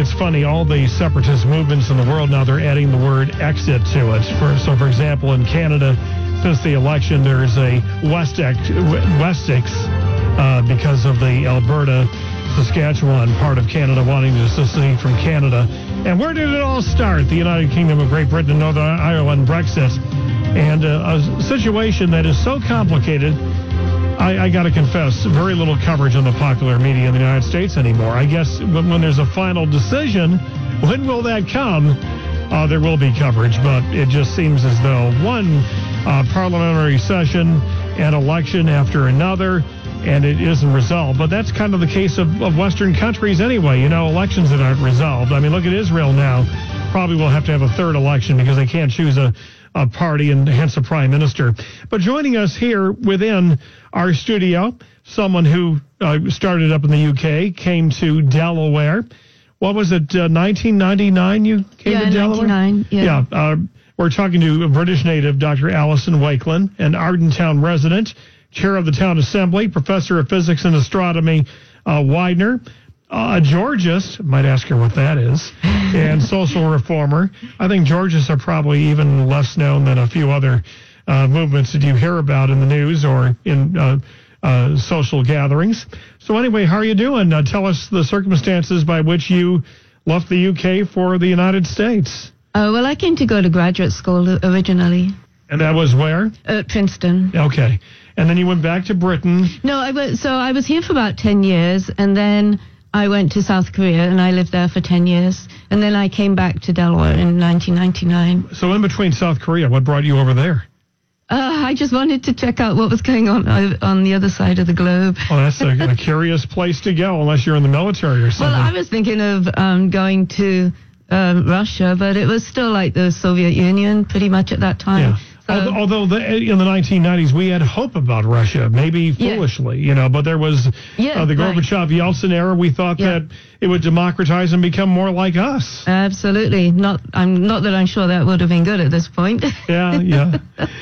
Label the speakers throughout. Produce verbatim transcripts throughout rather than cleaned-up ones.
Speaker 1: it's funny, all the separatist movements in the world now, they're adding the word exit to it. For, so, for example, in Canada, since the election, there's a Westex, Westex uh, because of the Alberta, Saskatchewan part of Canada wanting to secede from Canada. And where did it all start? The United Kingdom of Great Britain, Northern Ireland, Brexit. And uh, a situation that is so complicated, I, I got to confess, very little coverage on the popular media in the United States anymore. I guess when, when there's a final decision, when will that come? Uh, there will be coverage, but it just seems as though one uh, parliamentary session and election after another, and it isn't resolved. But that's kind of the case of, of Western countries anyway. You know, elections that aren't resolved. I mean, look at Israel now. Probably will have to have a third election because they can't choose a, a party and hence a prime minister. But joining us here within our studio, someone who uh, started up in the U K, came to Delaware. What was it, uh, nineteen ninety-nine you came
Speaker 2: yeah,
Speaker 1: to Delaware?
Speaker 2: ninety-nine, yeah.
Speaker 1: Yeah. Uh, we're talking to a British native, Doctor Alison Wakelin, an Ardentown resident, chair of the town assembly, professor of physics and astronomy, uh, Widener, uh, a Georgist, might ask her what that is, and social reformer. I think Georgists are probably even less known than a few other uh, movements that you hear about in the news or in uh, uh, social gatherings. So anyway, how are you doing? Uh, tell us the circumstances by which you left the U K for the United States.
Speaker 2: Oh, well, I came to go to graduate school originally.
Speaker 1: And that was where?
Speaker 2: At Princeton.
Speaker 1: Okay. And then you went back to Britain.
Speaker 2: No, I was, so I was here for about ten years, and then I went to South Korea, and I lived there for ten years. And then I came back to Delaware in nineteen ninety-nine.
Speaker 1: So in between South Korea, what brought you over there?
Speaker 2: Uh, I just wanted to check out what was going on uh, on the other side of the globe.
Speaker 1: Well, that's a, a curious place to go, unless you're in the military or something.
Speaker 2: Well, I was thinking of um, going to um, Russia, but it was still like the Soviet Union pretty much at that time.
Speaker 1: Yeah. So, although, although the, in the nineteen nineties, we had hope about Russia, maybe foolishly, yeah. you know, but there was
Speaker 2: yeah,
Speaker 1: uh, the Gorbachev-Yeltsin right. era. We thought yeah. that it would democratize and become more like us.
Speaker 2: Absolutely. Not I'm not that I'm sure that would have been good at this point.
Speaker 1: yeah, yeah.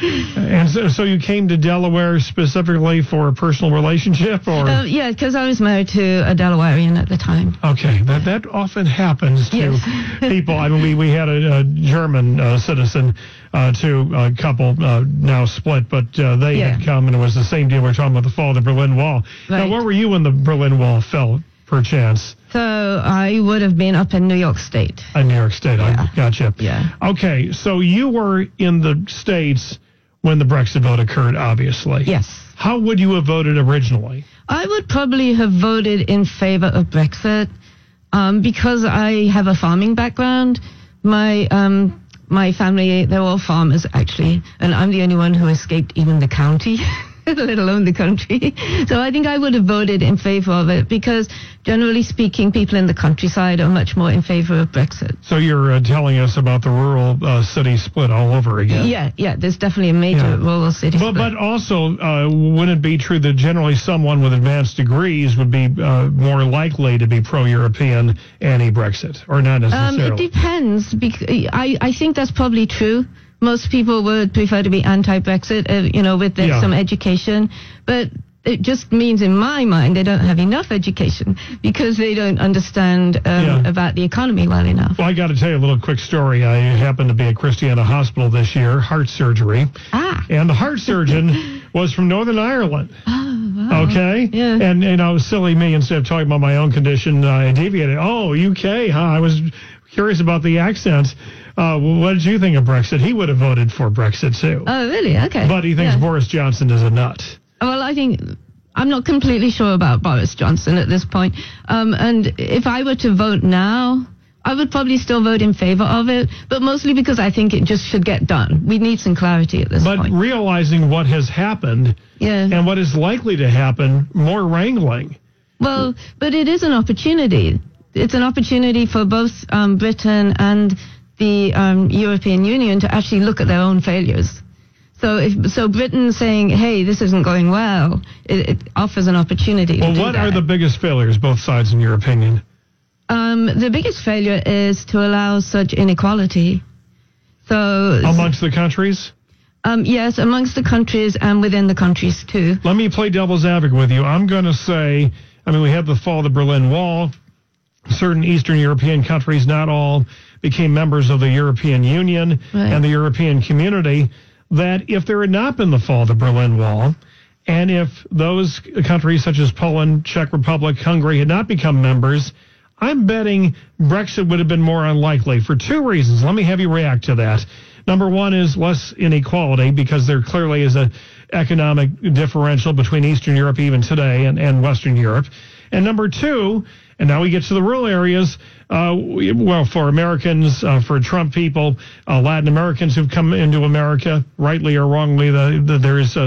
Speaker 1: And so, so you came to Delaware specifically for a personal relationship? or
Speaker 2: uh, Yeah, because I was married to a Delawarean at the time.
Speaker 1: Okay. That that often happens to
Speaker 2: yes.
Speaker 1: people. I mean, we, we had a, a German uh, citizen Uh, to a couple uh, now split, but uh, they
Speaker 2: yeah.
Speaker 1: had come, and it was the same deal. We're talking about the fall of the Berlin Wall.
Speaker 2: Right.
Speaker 1: Now, where were you when the Berlin Wall fell, perchance?
Speaker 2: So I would have been up in New York State.
Speaker 1: In New York State,
Speaker 2: yeah.
Speaker 1: I gotcha.
Speaker 2: Yeah.
Speaker 1: Okay, so you were in the States when the Brexit vote occurred, obviously.
Speaker 2: Yes.
Speaker 1: How would you have voted originally?
Speaker 2: I would probably have voted in favor of Brexit um, because I have a farming background. My um, My family, they're all farmers, actually, and I'm the only one who escaped even the county, let alone the country. So I think I would have voted in favor of it because, generally speaking, people in the countryside are much more in favor of Brexit.
Speaker 1: So you're uh, telling us about the rural uh, city split all over again.
Speaker 2: Yeah, yeah, there's definitely a major yeah. rural city
Speaker 1: but,
Speaker 2: split.
Speaker 1: But also, uh, wouldn't it be true that generally someone with advanced degrees would be uh, more likely to be pro-European, anti-Brexit, or not necessarily?
Speaker 2: Um, it depends. Bec- I, I think that's probably true. Most people would prefer to be anti-Brexit, uh, you know, with
Speaker 1: yeah.
Speaker 2: some education. But it just means, in my mind, they don't have enough education because they don't understand um,
Speaker 1: yeah.
Speaker 2: about the economy well enough.
Speaker 1: Well, I got to tell you a little quick story. I happened to be at Christiana Hospital this year, heart surgery.
Speaker 2: Ah.
Speaker 1: And the heart surgeon was from Northern Ireland.
Speaker 2: Oh, wow.
Speaker 1: Okay?
Speaker 2: Yeah.
Speaker 1: And, you know, silly me, instead of talking about my own condition, I deviated. Oh, U K, huh? I was curious about the accents. Uh, what did you think of Brexit? He would have voted for Brexit, too.
Speaker 2: Oh, really? Okay.
Speaker 1: But he thinks
Speaker 2: yeah.
Speaker 1: Boris Johnson is a nut.
Speaker 2: Well, I think I'm not completely sure about Boris Johnson at this point. Um, and if I were to vote now, I would probably still vote in favor of it, but mostly because I think it just should get done. We need some clarity at this
Speaker 1: but
Speaker 2: point.
Speaker 1: But realizing what has happened
Speaker 2: yeah.
Speaker 1: and what is likely to happen, more wrangling.
Speaker 2: Well, but it is an opportunity. It's an opportunity for both um, Britain and the um, European Union to actually look at their own failures. So if so Britain saying, hey, this isn't going well, it, it offers an opportunity
Speaker 1: well,
Speaker 2: to do
Speaker 1: what
Speaker 2: that.
Speaker 1: are the biggest failures, both sides, in your opinion?
Speaker 2: Um, the biggest failure is to allow such inequality. So
Speaker 1: amongst the countries?
Speaker 2: Um, yes, amongst the countries and within the countries, too.
Speaker 1: Let me play devil's advocate with you. I'm going to say, I mean, we had the fall of the Berlin Wall. certain Eastern European countries, not all, became members of the European Union
Speaker 2: right.
Speaker 1: and the European community, that if there had not been the fall of the Berlin Wall, and if those countries such as Poland, Czech Republic, Hungary had not become members, I'm betting Brexit would have been more unlikely for two reasons. Let me have you react to that. Number one is less inequality, because there clearly is a economic differential between Eastern Europe even today and, and Western Europe. And number two, and now we get to the rural areas, uh, well, for Americans, uh, for Trump people, uh, Latin Americans who've come into America, rightly or wrongly, the, the, there is uh,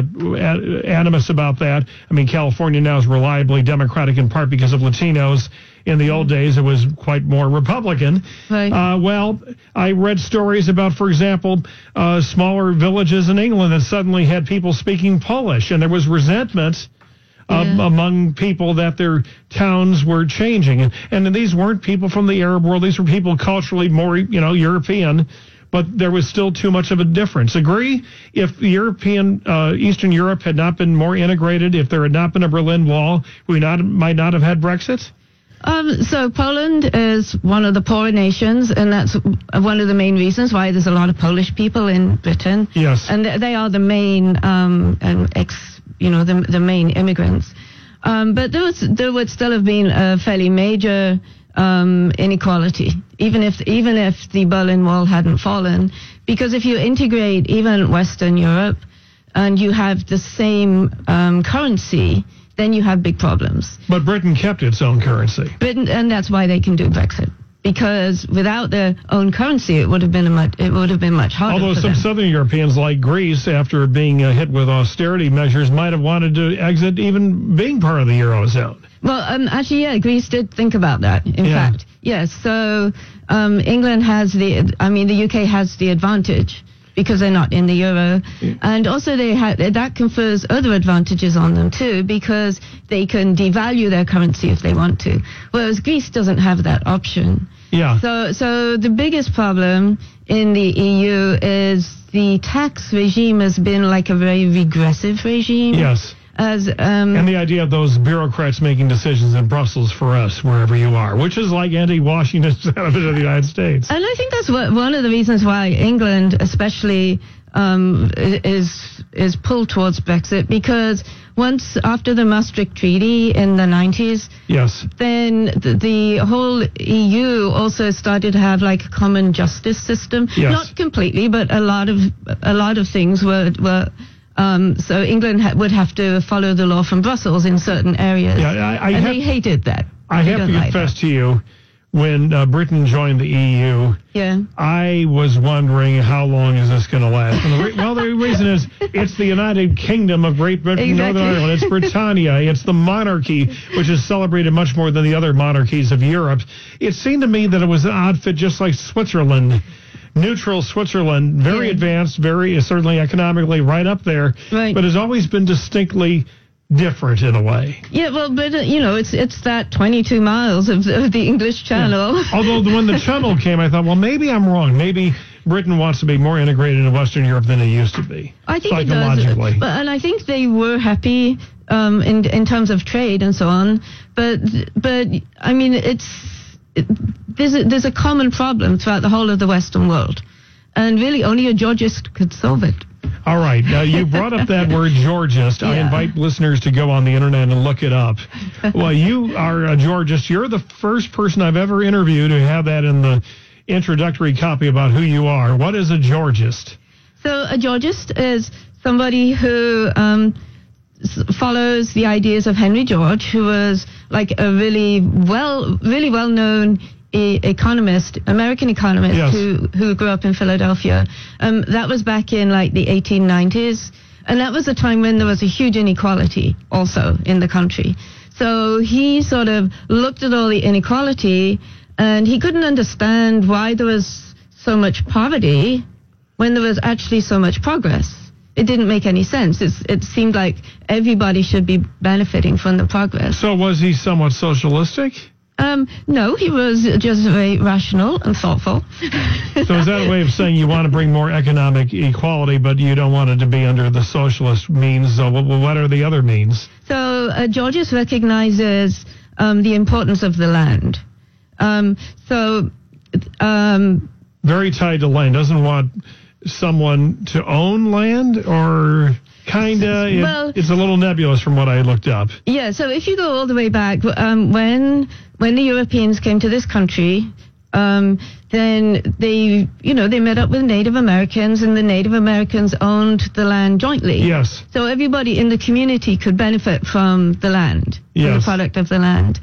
Speaker 1: animus about that. I mean, California now is reliably Democratic in part because of Latinos. In the old days, it was quite more Republican.
Speaker 2: Right.
Speaker 1: Uh, well, I read stories about, for example, uh, smaller villages in England that suddenly had people speaking Polish, and there was resentment uh, yeah. among people that their towns were changing. And, and these weren't people from the Arab world. These were people culturally more, you know, European, but there was still too much of a difference. Agree? If European, uh, Eastern Europe had not been more integrated, if there had not been a Berlin Wall, we not might not have had Brexit?
Speaker 2: Um, so Poland is one of the poorer nations, and that's one of the main reasons why there's a lot of Polish people in Britain.
Speaker 1: Yes.
Speaker 2: And they are the main, um, and ex, you know, the, the main immigrants. Um, but there was, there would still have been a fairly major um, inequality, even if, even if the Berlin Wall hadn't fallen, because if you integrate even Western Europe and you have the same um, currency, then you have big problems.
Speaker 1: But Britain kept its own currency.
Speaker 2: Britain, and that's why they can do Brexit. Because without their own currency, it would have been a much, it would have been much harder.
Speaker 1: Although
Speaker 2: for
Speaker 1: some
Speaker 2: them.
Speaker 1: Southern Europeans, like Greece, after being uh, hit with austerity measures, might have wanted to exit even being part of the Eurozone.
Speaker 2: Well, um, actually, yeah, Greece did think about that, in
Speaker 1: yeah.
Speaker 2: fact. Yes, so um, England has the, I mean, the U K has the advantage because they're not in the euro. Yeah. And also they ha- that confers other advantages on them too, because they can devalue their currency if they want to, whereas Greece doesn't have that option.
Speaker 1: Yeah.
Speaker 2: So, so the biggest problem in the E U is the tax regime has been like a very regressive regime.
Speaker 1: Yes.
Speaker 2: As, um,
Speaker 1: and the idea of those bureaucrats making decisions in Brussels for us, wherever you are, which is like anti-Washington sentiment of the United States.
Speaker 2: And I think that's what, one of the reasons why England especially um, is is pulled towards Brexit, because once after the Maastricht Treaty in the nineties,
Speaker 1: yes,
Speaker 2: then the, the whole E U also started to have like a common justice system.
Speaker 1: Yes.
Speaker 2: Not completely, but a lot of a lot of things were were. Um, so England ha- would have to follow the law from Brussels in certain areas.
Speaker 1: Yeah, I, I
Speaker 2: and
Speaker 1: have,
Speaker 2: they hated that.
Speaker 1: I
Speaker 2: they
Speaker 1: have to confess
Speaker 2: like
Speaker 1: to you, when uh, Britain joined the E U,
Speaker 2: yeah.
Speaker 1: I was wondering how long is this going to last. And the re- well, the reason is it's the United Kingdom of Great Britain and
Speaker 2: exactly.
Speaker 1: Northern Ireland. It's Britannia. It's the monarchy, which is celebrated much more than the other monarchies of Europe. It seemed to me that it was an odd fit, just like Switzerland. Neutral Switzerland, very
Speaker 2: yeah. advanced,
Speaker 1: very certainly economically right up there,
Speaker 2: right.
Speaker 1: but has always been distinctly different in a way.
Speaker 2: Yeah, well, but uh, you know, it's it's that twenty-two miles of the, of the English Channel.
Speaker 1: Yeah. Although when the Channel came, I thought, well, maybe I'm wrong. Maybe Britain wants to be more integrated in Western Europe than it used to be.
Speaker 2: I think it
Speaker 1: psychologically.
Speaker 2: does, but and I think they were happy um, in in terms of trade and so on. But but I mean, it's. It, there's a, there's a common problem throughout the whole of the Western world, and really only a Georgist could solve it.
Speaker 1: All right, now you brought up that word Georgist. Yeah. I invite listeners to go on the internet and look it up. Well, you are a Georgist. You're the first person I've ever interviewed who had that in the introductory copy about who you are. What is a Georgist?
Speaker 2: So a Georgist is somebody who um, follows the ideas of Henry George, who was like a really well, really well-known e- economist, American economist,
Speaker 1: yes.
Speaker 2: who who grew up in Philadelphia. Um, that was back in like the eighteen nineties, and that was a time when there was a huge inequality also in the country. So he sort of looked at all the inequality, and he couldn't understand why there was so much poverty when there was actually so much progress. It didn't make any sense. It's, it seemed like everybody should be benefiting from the progress.
Speaker 1: So was he somewhat socialistic?
Speaker 2: Um, no, he was just very rational and thoughtful.
Speaker 1: So is that a way of saying you want to bring more economic equality, but you don't want it to be under the socialist means? So what are the other means?
Speaker 2: So uh, Georges recognizes um, the importance of the land. Um, so, um,
Speaker 1: very tied to land. Doesn't want someone to own land, or kinda. It,
Speaker 2: well,
Speaker 1: it's a little nebulous from what I looked up.
Speaker 2: Yeah. So if you go all the way back, um, when when the Europeans came to this country, um, then they, you know, they met up with Native Americans, and the Native Americans owned the land jointly.
Speaker 1: Yes.
Speaker 2: So everybody in the community could benefit from the land,
Speaker 1: yes.
Speaker 2: from the product of the land.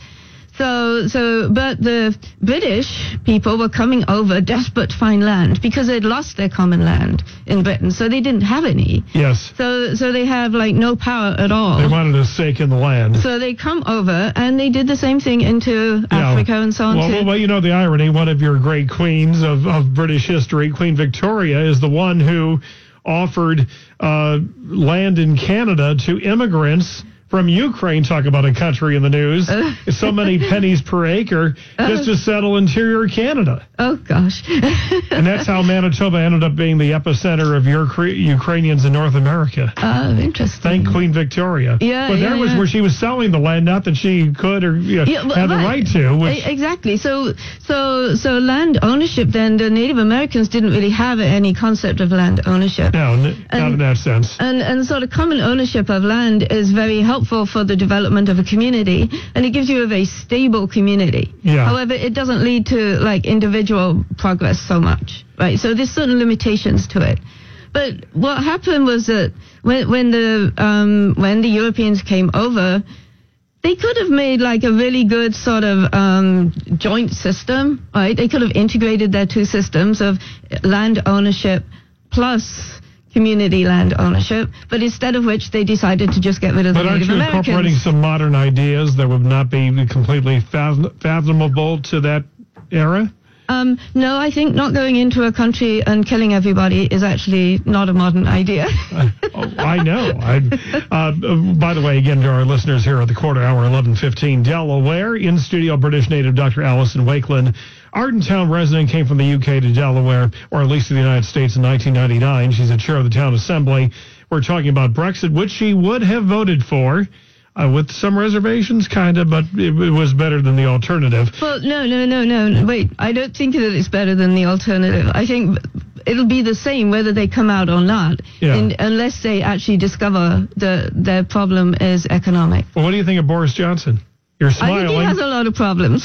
Speaker 2: So, so, but the British people were coming over desperate to find land because they'd lost their common land in Britain, so they didn't have any.
Speaker 1: Yes.
Speaker 2: So, so they have like no power at all.
Speaker 1: They wanted a stake in the land.
Speaker 2: So they come over and they did the same thing into
Speaker 1: yeah.
Speaker 2: Africa and so on.
Speaker 1: Well,
Speaker 2: too.
Speaker 1: well, well, you know the irony. One of your great queens of, of British history, Queen Victoria, is the one who offered uh, land in Canada to immigrants from Ukraine. Talk about a country in the news. Uh, so many pennies per acre just uh, to settle interior Canada.
Speaker 2: Oh, gosh.
Speaker 1: And that's how Manitoba ended up being the epicenter of Ukra- Ukrainians in North America.
Speaker 2: Oh, interesting.
Speaker 1: Thank Queen Victoria.
Speaker 2: Yeah,
Speaker 1: But
Speaker 2: yeah,
Speaker 1: there was
Speaker 2: yeah.
Speaker 1: where she was selling the land, not that she could or you know,
Speaker 2: yeah, but,
Speaker 1: had the right, right to. Which,
Speaker 2: exactly. So, so, so land ownership, then the Native Americans didn't really have any concept of land ownership.
Speaker 1: No, n-
Speaker 2: and,
Speaker 1: not in that sense.
Speaker 2: And, and sort of common ownership of land is very helpful for the development of a community, and it gives you a very stable community.
Speaker 1: Yeah.
Speaker 2: However, it doesn't lead to like individual progress so much, right? So there's certain limitations to it. But what happened was that when when the um, when the Europeans came over, they could have made like a really good sort of um, joint system, right? They could have integrated their two systems of land ownership plus community land ownership, but instead of which they decided to just get rid of
Speaker 1: but
Speaker 2: the Native
Speaker 1: Americans. But
Speaker 2: Americans.
Speaker 1: aren't you incorporating some modern ideas that would not be completely fathom- fathomable to that era?
Speaker 2: Um, no, I think not going into a country and killing everybody is actually not a modern idea.
Speaker 1: uh, oh, I know. I, uh, by the way, again, to our listeners here at the quarter hour, eleven fifteen, Delaware, in studio, British native Doctor Alison Wakeland. Ardentown resident, came from the U K to Delaware, or at least to the United States in nineteen ninety-nine. She's a chair of the town assembly. We're talking about Brexit, which she would have voted for. Uh, with some reservations, kind of, but it, it was better than the alternative.
Speaker 2: Well, no, no, no, no. Wait, I don't think that it's better than the alternative. I think it'll be the same whether they come out or not,
Speaker 1: yeah.
Speaker 2: in, unless they actually discover the their problem is economic.
Speaker 1: Well, what do you think of Boris Johnson? You're smiling.
Speaker 2: I think he has a lot of problems.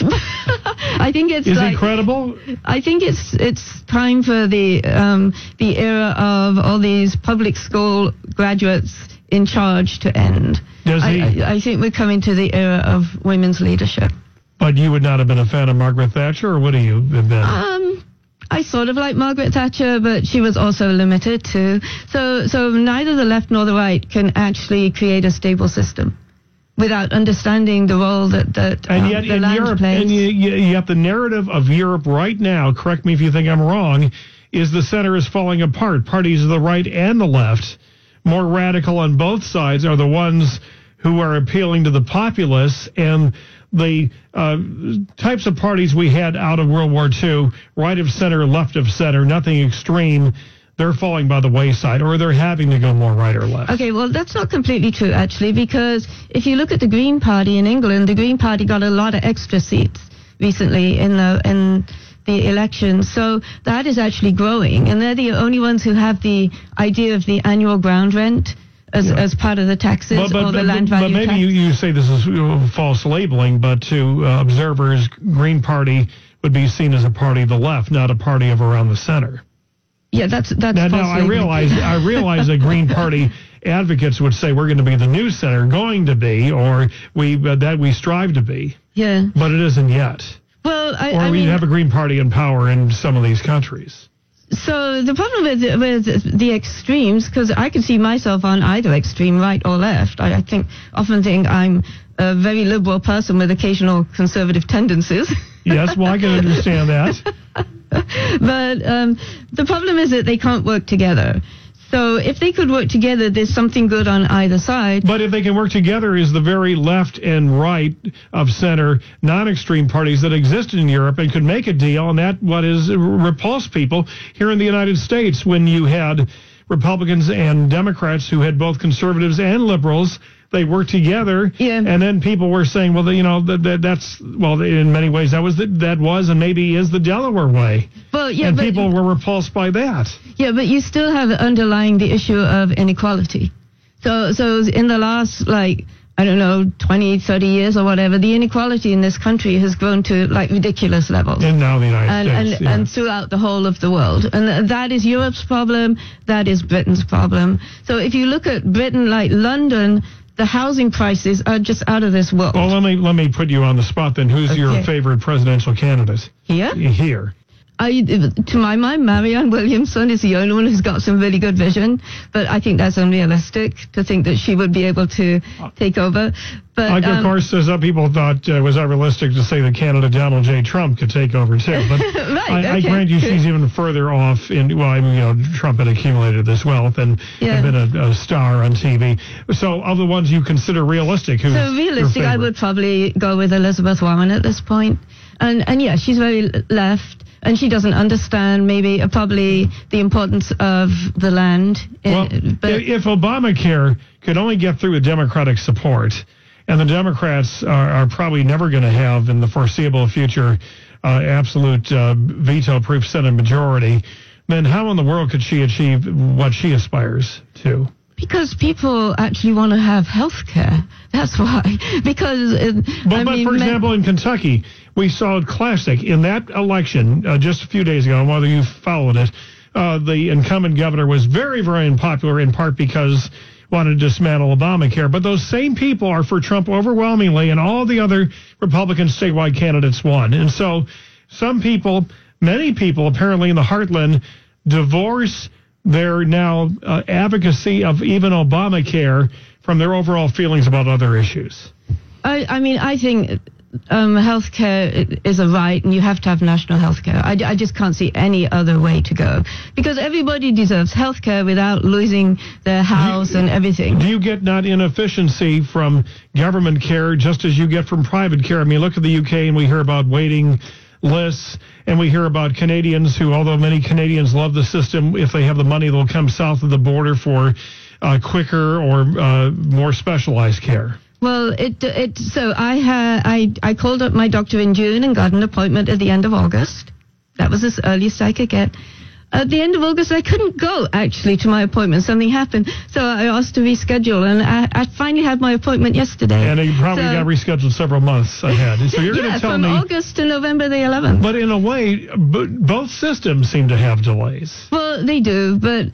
Speaker 2: I think it's
Speaker 1: Is
Speaker 2: like,
Speaker 1: he credible?
Speaker 2: I think it's it's time for the um, the era of all these public school graduates in charge to end.
Speaker 1: Does he?
Speaker 2: I, I think we're coming to the era of women's leadership.
Speaker 1: But you would not have been a fan of Margaret Thatcher, or would you have been?
Speaker 2: Um, I sort of like Margaret Thatcher, but she was also limited too. So, so neither the left nor the right can actually create a stable system without understanding the role that that
Speaker 1: and
Speaker 2: um,
Speaker 1: yet
Speaker 2: the
Speaker 1: in
Speaker 2: land
Speaker 1: Europe,
Speaker 2: plays.
Speaker 1: and yet the narrative of Europe right now, correct me if you think I'm wrong, is the center is falling apart. Parties of the right and the left, more radical on both sides, are the ones who are appealing to the populace, and the uh, types of parties we had out of World War Two, right of center, left of center, nothing extreme, they're falling by the wayside, or they're having to go more right or left.
Speaker 2: Okay, well, that's not completely true, actually, because if you look at the Green Party in England, the Green Party got a lot of extra seats recently in the in the elections, so that is actually growing, and they're the only ones who have the idea of the annual ground rent as, yeah. as part of the taxes
Speaker 1: but, but,
Speaker 2: or the
Speaker 1: but,
Speaker 2: land value
Speaker 1: But maybe
Speaker 2: tax.
Speaker 1: you, you say this is uh, false labeling, but to uh, observers, Green Party would be seen as a party of the left, not a party of around the center.
Speaker 2: Yeah, that's that's
Speaker 1: now,
Speaker 2: false
Speaker 1: now I
Speaker 2: labeling.
Speaker 1: realize I realize that Green Party advocates would say we're going to be the new center, going to be, or we uh, that we strive to be.
Speaker 2: Yeah,
Speaker 1: but it isn't yet.
Speaker 2: Well, I,
Speaker 1: or
Speaker 2: I
Speaker 1: we
Speaker 2: mean,
Speaker 1: have a Green Party in power in some of these countries.
Speaker 2: So the problem with with the extremes, because I can see myself on either extreme, right or left. I, I think often think I'm a very liberal person with occasional conservative tendencies.
Speaker 1: Yes, well, I can understand that.
Speaker 2: But um, the problem is that they can't work together. So if they could work together, there's something good on either side.
Speaker 1: But if they can work together, is the very left and right of center non-extreme parties that existed in Europe and could make a deal, and that what is repulsed people here in the United States when you had Republicans and Democrats who had both conservatives and liberals They worked together,
Speaker 2: yeah.
Speaker 1: and then people were saying, well, you know, that, that that's well, in many ways that was the, that was and maybe is the Delaware way.
Speaker 2: Well, yeah,
Speaker 1: and
Speaker 2: but,
Speaker 1: people were repulsed by that.
Speaker 2: Yeah, but you still have underlying the issue of inequality. So, so in the last like. I don't know, twenty, thirty years or whatever, the inequality in this country has grown to like ridiculous levels.
Speaker 1: And now the United
Speaker 2: and,
Speaker 1: States.
Speaker 2: And,
Speaker 1: yeah.
Speaker 2: and throughout the whole of the world. And that is Europe's problem. That is Britain's problem. So if you look at Britain like London, the housing prices are just out of this world.
Speaker 1: Well, let me let me put you on the spot then. Who's
Speaker 2: Okay.
Speaker 1: your favorite presidential candidate?
Speaker 2: Here?
Speaker 1: Here.
Speaker 2: I, to my mind, Marianne Williamson is the only one who's got some really good vision, but I think that's unrealistic to think that she would be able to take over. But
Speaker 1: Like,
Speaker 2: um,
Speaker 1: of course, some people thought uh, was unrealistic to say that candidate Donald J. Trump could take over too. But
Speaker 2: right,
Speaker 1: I, I
Speaker 2: okay,
Speaker 1: grant you,
Speaker 2: good.
Speaker 1: she's even further off. In well, I mean, you know, Trump had accumulated this wealth and
Speaker 2: Yeah.
Speaker 1: had been a, a star on T V. So, of the ones you consider realistic, who's
Speaker 2: So realistic,
Speaker 1: your
Speaker 2: I
Speaker 1: favorite?
Speaker 2: would probably go with Elizabeth Warren at this point. And and yeah, she's very left, and she doesn't understand maybe uh, probably the importance of the land.
Speaker 1: Well,
Speaker 2: Uh, but
Speaker 1: if Obamacare could only get through with Democratic support, and the Democrats are, are probably never going to have in the foreseeable future uh, absolute uh, veto-proof Senate majority, then how in the world could she achieve what she aspires to?
Speaker 2: because people actually want to have health care. That's why. Because, uh,
Speaker 1: But,
Speaker 2: I
Speaker 1: but
Speaker 2: mean,
Speaker 1: for
Speaker 2: ma-
Speaker 1: example, in Kentucky, we saw it classic. In that election, uh, just a few days ago, and whether you followed it, uh, the incumbent governor was very, very unpopular, in part because wanted to dismantle Obamacare. But those same people are for Trump overwhelmingly, and all the other Republican statewide candidates won. And so some people, many people apparently in the heartland, divorce their now uh, advocacy of even Obamacare from their overall feelings about other issues.
Speaker 2: I, I mean, I think um, health care is a right, and you have to have national health care. I, I just can't see any other way to go. Because everybody deserves health care without losing their house
Speaker 1: you,
Speaker 2: and everything.
Speaker 1: Do you get not inefficiency from government care just as you get from private care? I mean, look at the U K, and we hear about waiting lists, and we hear about Canadians who, although many Canadians love the system, if they have the money, they'll come south of the border for uh, quicker or uh, more specialized care.
Speaker 2: Well, it it so I had I I called up my doctor in June and got an appointment at the end of August. That was the earliest I could get. At the end of August, I couldn't go actually to my appointment. Something happened, so I asked to reschedule, and I, I finally had my appointment yesterday.
Speaker 1: And you probably
Speaker 2: so,
Speaker 1: got rescheduled several months ahead. So you're
Speaker 2: yeah,
Speaker 1: going to tell
Speaker 2: from
Speaker 1: me.
Speaker 2: August to November the eleventh.
Speaker 1: But in a way, b- both systems seem to have delays.
Speaker 2: Well, they do, but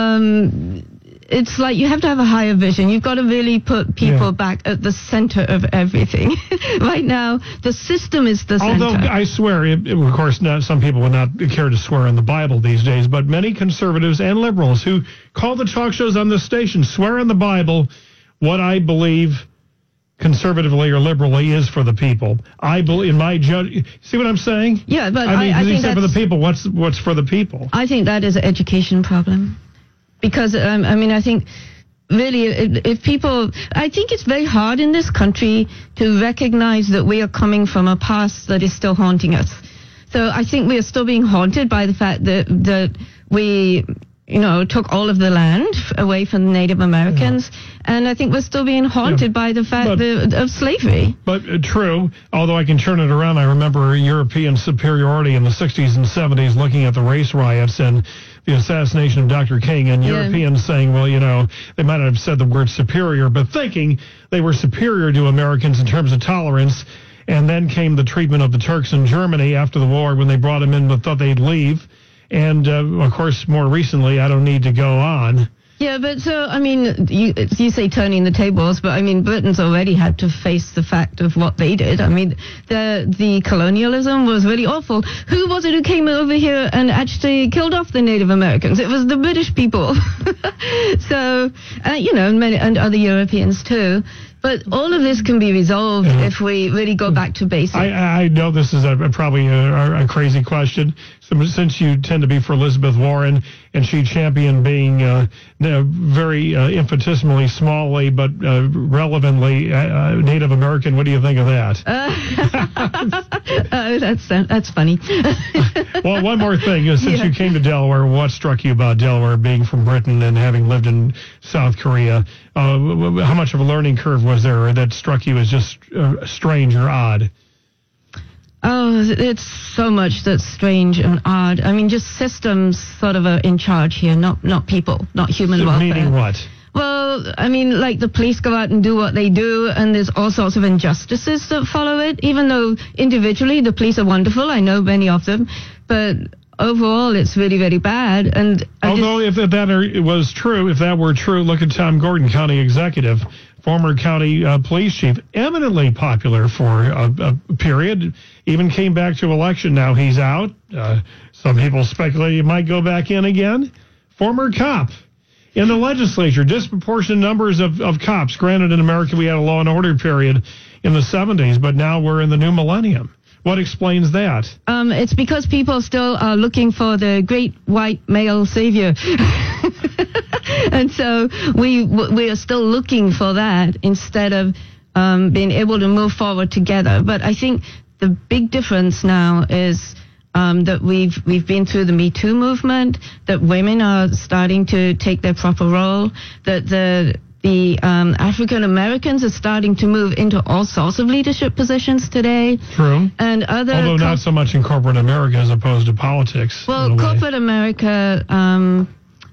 Speaker 2: um, it's like you have to have a higher vision. You've got to really put people
Speaker 1: Yeah.
Speaker 2: back at the center of everything. Right now, the system is the center.
Speaker 1: Although I swear, it, it- of course, not some people would not care to swear in the Bible these days, but many conservatives and liberals who call the talk shows on this station swear in the Bible what I believe conservatively or liberally is for the people. I believe in my judge. See what I'm saying?
Speaker 2: Yeah, but
Speaker 1: I mean,
Speaker 2: I, I
Speaker 1: because he
Speaker 2: think
Speaker 1: said for the
Speaker 2: that's,
Speaker 1: people. What's what's for the people?
Speaker 2: I think that is an education problem. Because, um, I mean, I think really if, if people, I think it's very hard in this country to recognize that we are coming from a past that is still haunting us. So I think we are still being haunted by the fact that, that we, you know, took all of the land away from the Native Americans. Yeah. And I think we're still being haunted yeah. by the fact but, that, of slavery.
Speaker 1: But uh, true, although I can turn it around. I remember European superiority in the sixties and seventies looking at the race riots and the assassination of Doctor King, and yeah. Europeans saying, well, you know, they might not have said the word superior, but thinking they were superior to Americans in terms of tolerance. And then came the treatment of the Turks in Germany after the war when they brought them in but thought they'd leave. And, uh, of course, more recently, I don't need to go on.
Speaker 2: Yeah, but so, I mean, you, you say turning the tables, but I mean, Britain's already had to face the fact of what they did. I mean, the the colonialism was really awful. Who was it who came over here and actually killed off the Native Americans? It was the British people. So, uh, you know, and, many, and other Europeans too. But all of this can be resolved yeah. if we really go back to basics.
Speaker 1: I, I know this is a, a, probably a, a crazy question. So, since you tend to be for Elizabeth Warren, and she championed being uh, very uh, infinitesimally, smallly, but uh, relevantly uh, Native American, what do you think of that?
Speaker 2: Uh, oh, that's that's funny.
Speaker 1: Well, one more thing. Since yeah. you came to Delaware, what struck you about Delaware, being from Britain and having lived in South Korea? Uh, how much of a learning curve was there that struck you as just uh, strange or odd?
Speaker 2: Oh, it's so much that's strange and odd. I mean, just systems sort of are in charge here, not not people, not human
Speaker 1: so
Speaker 2: welfare.
Speaker 1: Meaning what?
Speaker 2: Well, I mean, like the police go out and do what they do, and there's all sorts of injustices that follow it, even though individually the police are wonderful. I know many of them, but overall it's really, really bad. And I
Speaker 1: Although
Speaker 2: just,
Speaker 1: if that are, was true, if that were true, look at Tom Gordon, county executive, former county uh, police chief, eminently popular for a, a period, even came back to election. Now he's out. Uh, some people speculate he might go back in again. Former cop. In the legislature, disproportionate numbers of, of cops. Granted, in America, we had a law and order period in the seventies, but now we're in the new millennium. What explains that?
Speaker 2: Um, it's because people still are looking for the great white male savior. And so we we are still looking for that instead of um, being able to move forward together. But I think the big difference now is um, that we've we've been through the Me Too movement, that women are starting to take their proper role, that the the um, African Americans are starting to move into all sorts of leadership positions today.
Speaker 1: True.
Speaker 2: And other
Speaker 1: Although not so much in corporate America as opposed to politics.
Speaker 2: Well, corporate America, um,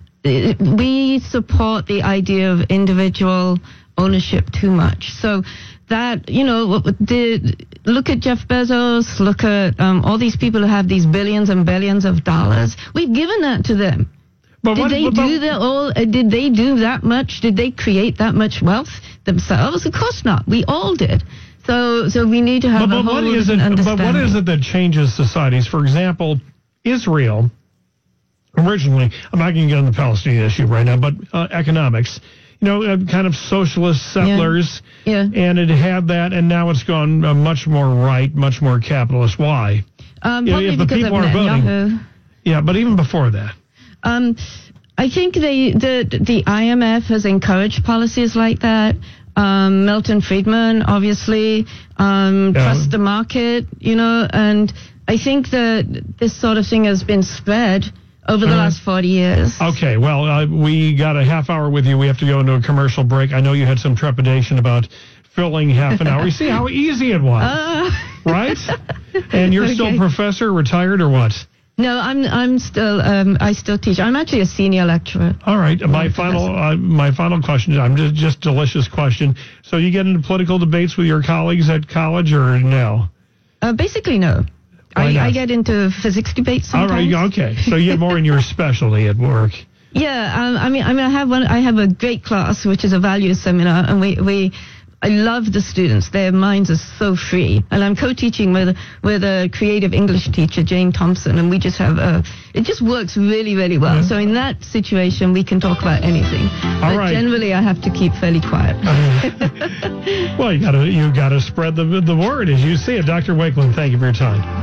Speaker 2: we support the idea of individual ownership too much. So that, you know, the, look at Jeff Bezos, look at um, all these people who have these billions and billions of dollars. We've given that to them. But did what, they but, do that all? Uh, did they do that much? Did they create that much wealth themselves? Of course not. We all did. So, so we need to have
Speaker 1: but,
Speaker 2: a
Speaker 1: but
Speaker 2: whole
Speaker 1: what is it,
Speaker 2: understanding.
Speaker 1: But what is it that changes societies? For example, Israel, originally, I'm not going to get on the Palestinian issue right now, but uh, economics, you know, uh, kind of socialist settlers,
Speaker 2: yeah. Yeah.
Speaker 1: and it had that, and now it's gone uh, much more right, much more capitalist. Why?
Speaker 2: Um, probably
Speaker 1: if the
Speaker 2: because
Speaker 1: people
Speaker 2: of
Speaker 1: are voting,
Speaker 2: Netanyahu.
Speaker 1: Yeah, but even before that.
Speaker 2: Um, I think they, the the I M F has encouraged policies like that. Um, Milton Friedman, obviously, um,
Speaker 1: yeah.
Speaker 2: trust the market, you know, and I think that this sort of thing has been spread over the uh, last forty years.
Speaker 1: Okay, well, uh, we got a half hour with you. We have to go into a commercial break. I know you had some trepidation about filling half an hour. You see how easy it was, uh, right? And you're okay. Still professor, retired, or what?
Speaker 2: No, I'm I'm still um, I still teach. I'm actually a senior lecturer.
Speaker 1: All right. My final uh, my final question. I'm just just delicious question. So you get into political debates with your colleagues at college, or no?
Speaker 2: Uh, basically, no. I, I get into physics debates sometimes.
Speaker 1: All right. Okay. So you get more in your specialty at work.
Speaker 2: Yeah. Um, I mean, I mean, I have one. I have a great class, which is a values seminar, and we we. I love the students. Their minds are so free. And I'm co-teaching with with a creative English teacher, Jane Thompson, and we just have a, it just works really, really well. Yeah. So in that situation, we can talk about anything.
Speaker 1: All
Speaker 2: but
Speaker 1: right.
Speaker 2: Generally, I have to keep fairly quiet.
Speaker 1: Well, you gotta, you gotta spread the, the word as you see it. Doctor Wakeland, thank you for your time.